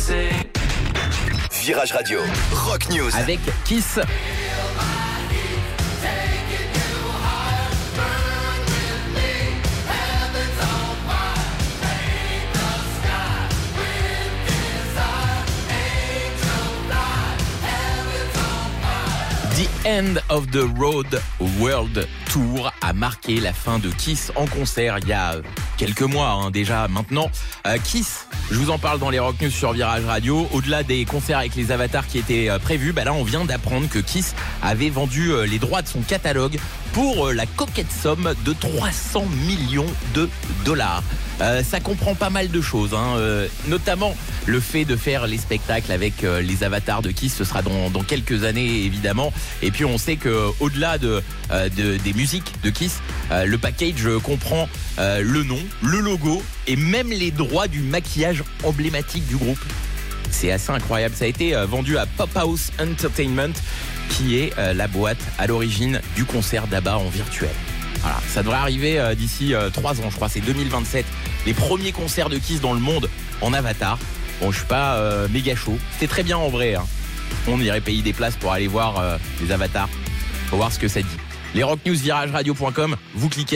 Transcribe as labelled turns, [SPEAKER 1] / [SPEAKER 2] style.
[SPEAKER 1] Virage Radio, Rock News.
[SPEAKER 2] Avec Kiss. The End of the Road World Tour a marqué la fin de Kiss en concert il y a quelques mois déjà maintenant. Kiss, je vous en parle dans les Rock News sur Virage Radio. Au-delà des concerts avec les avatars qui étaient prévus, là on vient d'apprendre que Kiss avait vendu les droits de son catalogue pour la coquette somme de 300 millions de dollars. Ça comprend pas mal de choses, notamment le fait de faire les spectacles avec les avatars de Kiss. Ce sera dans quelques années évidemment. Et puis on sait que au-delà des musiques de Kiss, le package comprend le nom, le logo et même les droits du maquillage emblématique du groupe. C'est assez incroyable. Ça a été vendu à Pop House Entertainment, qui est la boîte à l'origine du concert d'ABBA en virtuel. Voilà, ça devrait arriver d'ici 3 ans, je crois, c'est 2027. Les premiers concerts de Kiss dans le monde en avatar. Bon, je suis pas méga chaud. C'était très bien en vrai. On irait payer des places pour aller voir les avatars. Faut voir ce que ça dit. Les Rock News, virageradio.com, vous cliquez.